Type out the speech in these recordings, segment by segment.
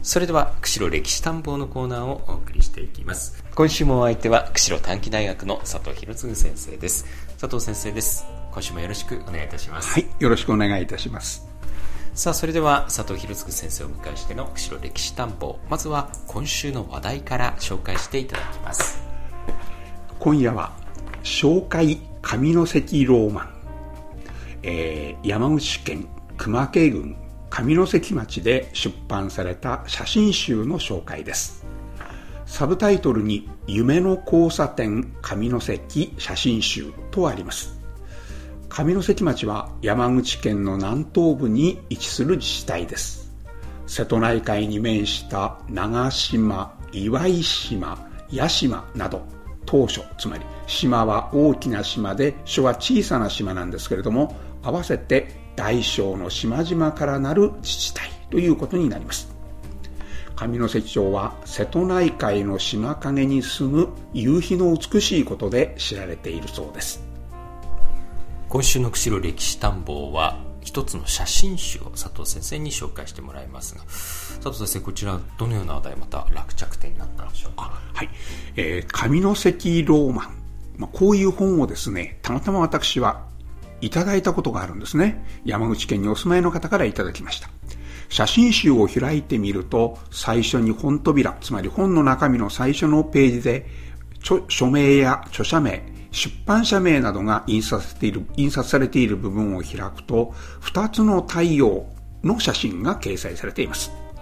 それでは釧路歴史探訪のコーナーをお送りしていきます。今週もお相手は釧路短期大学の佐藤博次先生です。佐藤先生です。今週もよろしくお願いいたします。 はい、よろしくお願いいたします。 さあ、それでは佐藤博次先生をお迎えしての釧路歴史探訪、まずは今週の話題から紹介していただきます。 今夜は紹介上関ローマン、山口県熊毛郡上関町で出版された写真集の紹介です。サブタイトルに夢の交差点上関写真集とあります。上関町は山口県の南東部に位置する自治体です。瀬戸内海に面した長島、岩井島、屋島など島嶼、つまり島は大きな島で所は小さな島なんですけれども、合わせて大小の島々からなる自治体ということになります。上関町は瀬戸内海の島影に住む夕日の美しいことで知られているそうです。 今週の釧路歴史探訪は一つの写真集を佐藤先生に紹介してもらいますが、佐藤先生、こちらどのような話題、また落着点になったんでしょうか。 はい、上関ローマン、こういう本をですね、たまたま私はいただいたことがあるんですね。山口県にお住まいの方からいただきました。写真集を開いてみると、最初に本扉、つまり本の中身の最初のページで署名や著者名、出版社名などが印刷されている部分を開くと、2つの太陽の写真が掲載されています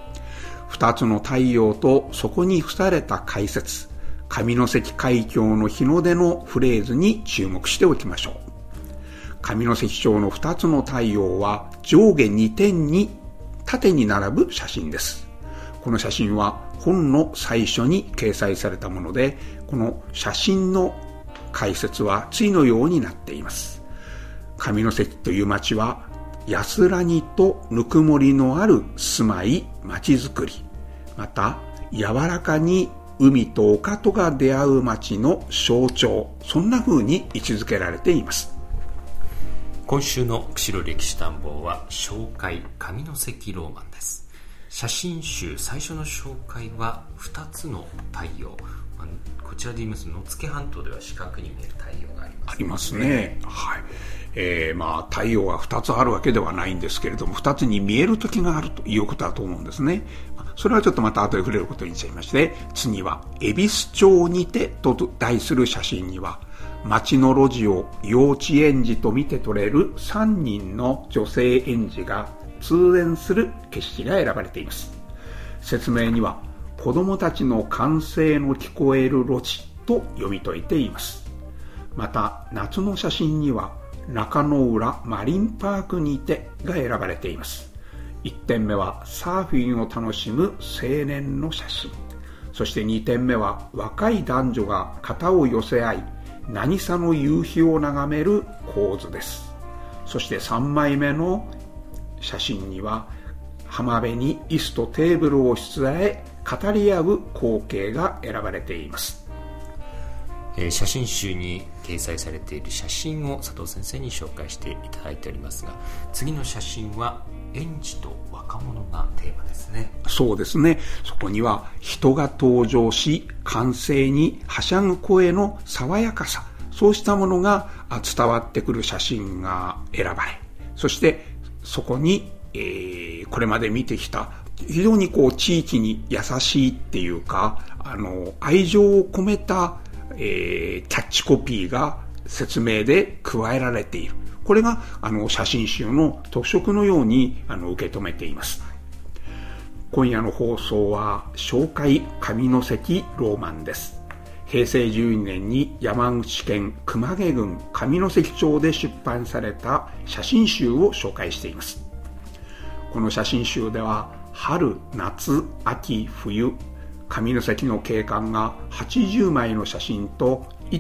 。2つの太陽とそこに付された解説、上関海峡の日の出のフレーズに注目しておきましょう。上関町の2つの太陽は上下2点に縦に並ぶ写真です。この写真は本の最初に掲載されたもので、この写真の解説は次のようになっています。上関という町は安らぎとぬくもりのある住まい、町づくり、また柔らかに海と丘とが出会う町の象徴、そんな風に位置づけられています。 今週の釧路歴史探訪は紹介上関ローマンです。写真集最初の紹介は2つの太陽、こちらで言いますと野付半島では四角に見える太陽がありますね。 ありますね。はい。太陽が2つあるわけではないんですけれども、2つに見える時があるということだと思うんですね。それはちょっとまた後で触れることにしちゃいまして、次は恵比寿町にてと題する写真には、町の路地を幼稚園児と見て取れる3人の女性園児が通園する景色が選ばれています。説明には、子供たちの歓声の聞こえる路地と読み解いています。また、夏の写真には、中野浦マリンパークにてが選ばれています。1点目はサーフィンを楽しむ青年の写真。そして2点目は若い男女が肩を寄せ合い、渚の夕日を眺める構図です。そして3枚目の写真には浜辺に椅子とテーブルをしつらえ語り合う光景が選ばれています。 写真集に掲載されている写真を佐藤先生に紹介していただいておりますが、次の写真は園児と若者がテーマですね。 そうですね。そこには人が登場し、歓声にはしゃぐ声の爽やかさ、そうしたものが伝わってくる写真が選ばれ、そしてそこに、これまで見てきた非常に地域に優しいっていうか、愛情を込めた、キャッチコピーが説明で加えられている。これが写真集の特色のように受け止めています。今夜の放送は紹介上関ローマンです。平成12年に山口県熊毛郡上関町で出版された写真集を紹介しています。この写真集では春、夏、秋、冬、上関の景観が80枚の写真と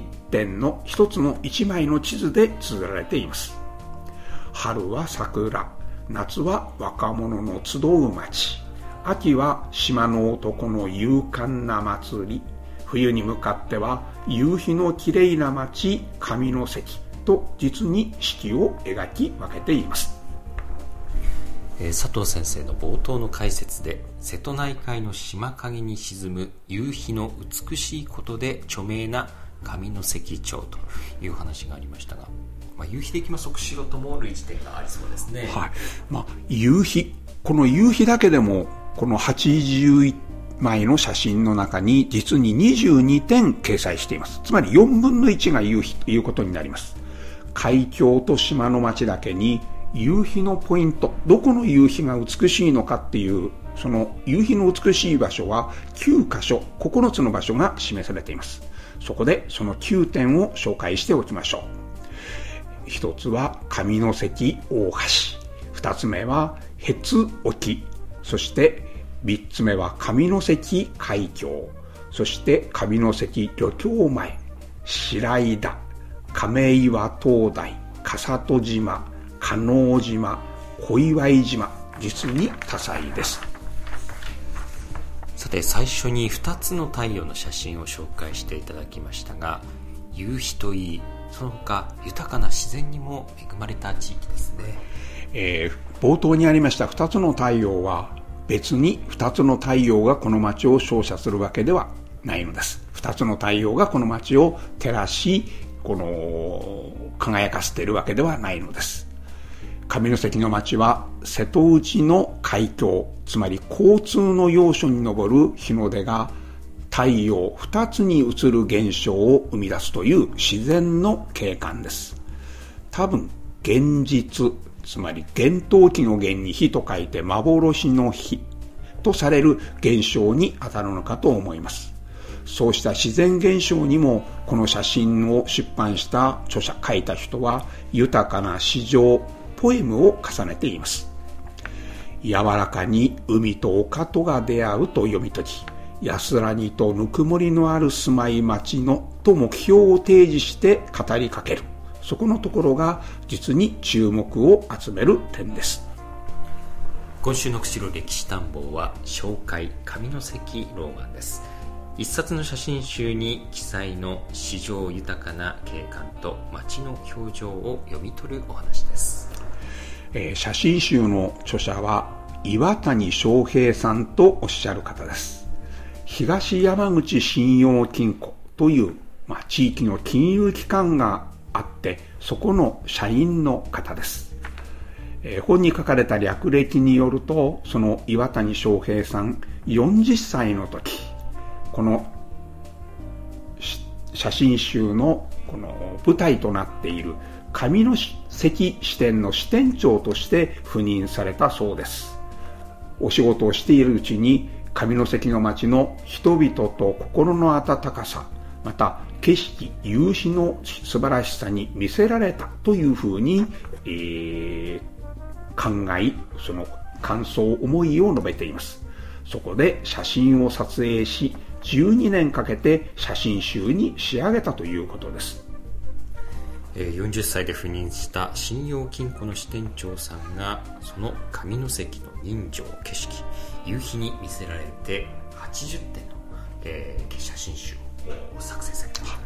1つの1枚の地図で綴られています。春は桜、夏は若者の集う街、秋は島の男の勇敢な祭り、冬に向かっては夕日のきれいな街上関と実に四季を描き分けています。 佐藤先生の冒頭の解説で、瀬戸内海の島影に沈む夕日の美しいことで著名な上関町という話がありましたが、夕日でいきますと釧路とも類似点がありそうですね。 はい。夕日、この夕日だけでもこの81枚の写真の中に実に22点掲載しています。つまり4分の1が夕日ということになります。海峡と島の町だけに夕日のポイント、どこの夕日が美しいのかっていう、その夕日の美しい場所は9カ所、9つの場所が示されています。そこでその9点を紹介しておきましょう。一つは上関大橋、二つ目は辺津沖、そして三つ目は上関海峡、そして上関漁協前、白井田、亀岩灯台、笠戸島、加納島、小岩島、実に多彩です。 さて、最初に2つの太陽の写真を紹介していただきましたが、夕日といい、その他豊かな自然にも恵まれた地域ですね。 冒頭にありました2つの太陽は、別に2つの太陽がこの街を照射するわけではないのです。2つの太陽がこの街を照らし、輝かせているわけではないのです。上関の町は瀬戸内の海峡、つまり交通の要所に上る日の出が太陽2つに映る現象を生み出すという自然の景観です。多分現実、つまり幻冬期の幻に火と書いて幻の火とされる現象に当たるのかと思います。そうした自然現象にもこの写真を出版した著者、書いた人は豊かな詩情、ポエムを重ねています。柔らかに海と丘とが出会うと読み解き、安らぎとぬくもりのある住まい町のと目標を提示して語りかける。そこのところが実に注目を集める点です。 今週の釧路歴史探訪は紹介上関ローマンです。一冊の写真集に記載の詩情豊かな景観と街の表情を読み取るお話です。 写真集の著者は岩谷翔平さんとおっしゃる方です。東山口信用金庫という、地域の金融機関があって、そこの社員の方です。本に書かれた略歴によると、その岩谷翔平さん40歳の時、この写真集のこの舞台となっている上関支店の支店長として赴任されたそうです。お仕事をしているうちに上関の町の人々と心の温かさ、また景色、夕日の素晴らしさに魅せられたというふうに、考え、その感想、思いを述べています。そこで写真を撮影し、12年かけて写真集に仕上げたということです。 40歳で赴任した信用金庫の支店長さんが、その上関の人情、景色、夕日に魅せられて80点の、写真集を作成されました。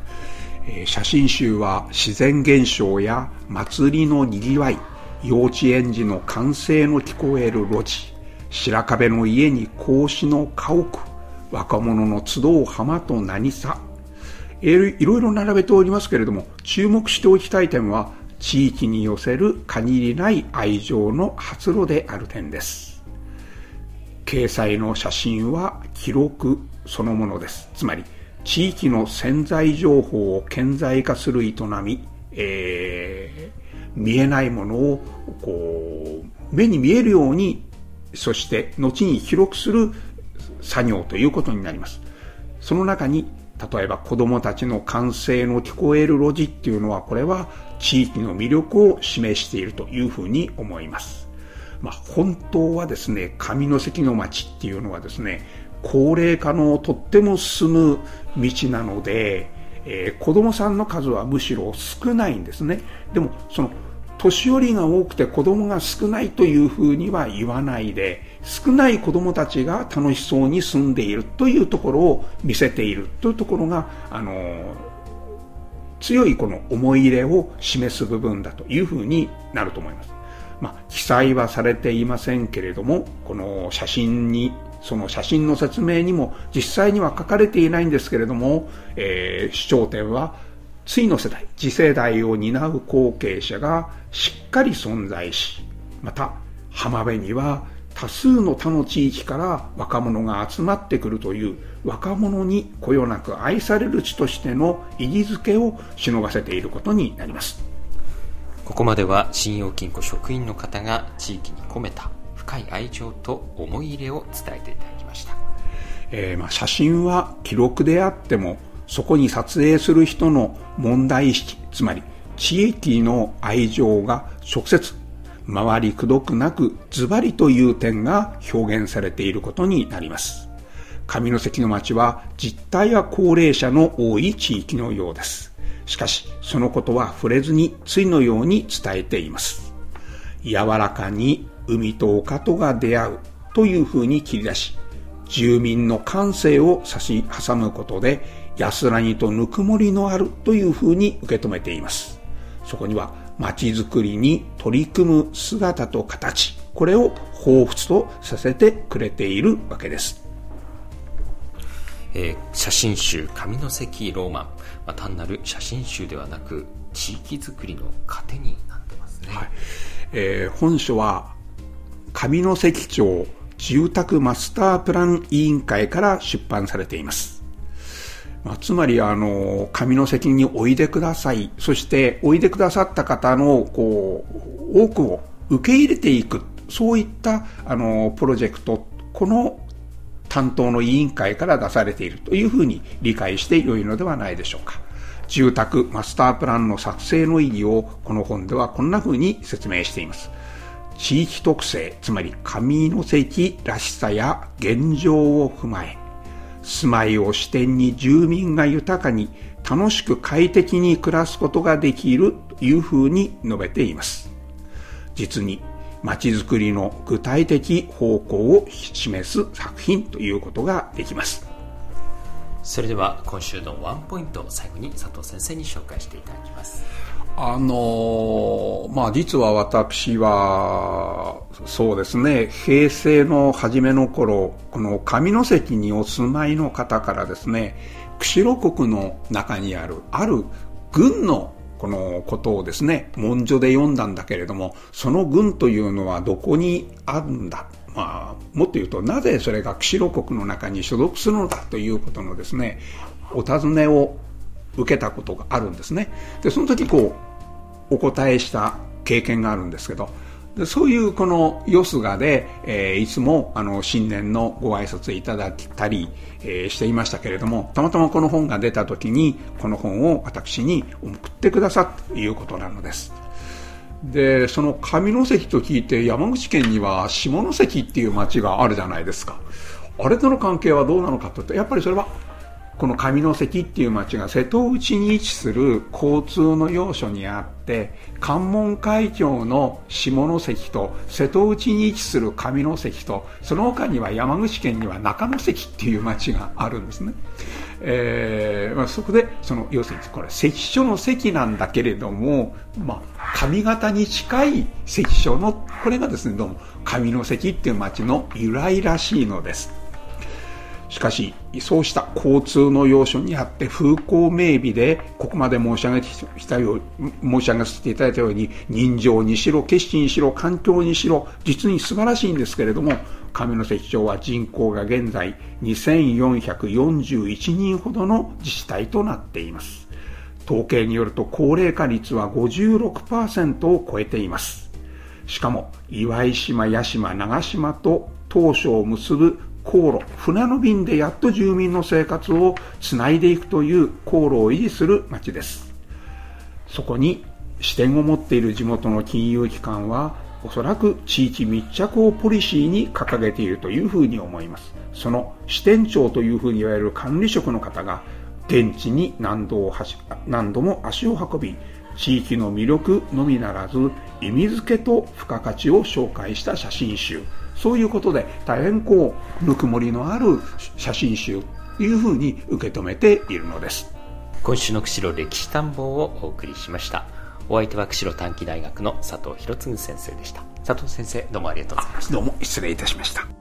写真集は自然現象や祭りのにぎわい、幼稚園児の歓声の聞こえる路地、白壁の家に格子の家屋、若者の集う浜と渚、いろいろ並べておりますけれども、注目しておきたい点は地域に寄せる限りない愛情の発露である点です。掲載の写真は記録そのものです。つまり地域の潜在情報を顕在化する営み、見えないものを目に見えるように、そして後に記録する作業ということになります。その中に例えば子どもたちの歓声の聞こえる路地っていうのは、これは地域の魅力を示しているというふうに思います。本当はですね、上関の町っていうのはですね、高齢化のとっても進む道なので、子どもさんの数はむしろ少ないんですね。でもその年寄りが多くて子供が少ないというふうには言わないで、少ない子供たちが楽しそうに住んでいるというところを見せているというところが、強いこの思い入れを示す部分だというふうになると思います。 記載はされていませんけれども、この写真に、その写真の説明にも実際には書かれていないんですけれども、主張点は次の世代、次世代を担う後継者がしっかり存在し、また浜辺には多数の他の地域から若者が集まってくるという若者にこよなく愛される地としての意義づけをしのがせていることになります。 ここまでは信用金庫職員の方が地域に込めた深い愛情と思い入れを伝えていただきました。 写真は記録であっても、そこに撮影する人の問題意識、つまり地域の愛情が直接回りくどくなくズバリという点が表現されていることになります。上関の町は実態は高齢者の多い地域のようです。しかしそのことは触れずに次のように伝えています。柔らかに海と丘とが出会うというふうに切り出し、住民の感性を差し挟むことで安らぎとぬくもりのあるというふうに受け止めています。そこには町づくりに取り組む姿と形、これを彷彿とさせてくれているわけです。 写真集上関ローマン、単なる写真集ではなく地域づくりの糧になってますね。 はい。本書は上関町住宅マスタープラン委員会から出版されています。つまり上関においでください、そしておいでくださった方の多くを受け入れていく、そういったプロジェクト、この担当の委員会から出されているというふうに理解して良いのではないでしょうか。住宅マスタープランの作成の意義をこの本ではこんなふうに説明しています。地域特性、つまり上関らしさや現状を踏まえ、住まいを視点に住民が豊かに楽しく快適に暮らすことができるというふうに述べています。実に街づくりの具体的方向を示す作品ということができます。 それでは今週のワンポイントを最後に佐藤先生に紹介していただきます。 実は私はそうですね、平成の初めの頃、この上関にお住まいの方からですね、釧路国の中にあるある郡のこのことをですね、文書で読んだんだけれども、その郡というのはどこにあるんだ、もっと言うとなぜそれが釧路国の中に所属するのだということのですね、お尋ねを受けたことがあるんですね。でその時お答えした経験があるんですけど、でそういうこのよすがで、いつも新年のご挨拶いただいたり、していましたけれども、たまたまこの本が出た時にこの本を私に送ってくださったということなのです。でその上関と聞いて、山口県には下関っていう町があるじゃないですか。あれとの関係はどうなのかというと、やっぱりそれはこの上関っていう町が瀬戸内に位置する交通の要所にあって、関門海峡の下関と瀬戸内に位置する上関と、その他には山口県には中関っていう町があるんですね。そこで要するにこれ関所の関なんだけれども、上方に近い関所のこれがですね、どうも上関っていう町の由来らしいのです。しかしそうした交通の要所にあって風光明媚で、ここまで申し上げさせていただいたように、人情にしろ景色にしろ環境にしろ実に素晴らしいんですけれども、上関町は人口が現在2441人ほどの自治体となっています。統計によると高齢化率は 56% を超えています。しかも岩井島、屋島、長島と当初を結ぶ航路、船の便でやっと住民の生活をつないでいくという航路を維持する町です。そこに支店を持っている地元の金融機関は、おそらく地域密着をポリシーに掲げているというふうに思います。その支店長というふうに言われる管理職の方が現地に何度も足を運び、地域の魅力のみならず意味付けと付加価値を紹介した写真集、そういうことで大変ぬくもりのある写真集というふうに受け止めているのです。 今週の釧路歴史探訪をお送りしました。お相手は釧路短期大学の佐藤博次先生でした。 佐藤先生、どうもありがとうございました。 どうも失礼いたしました。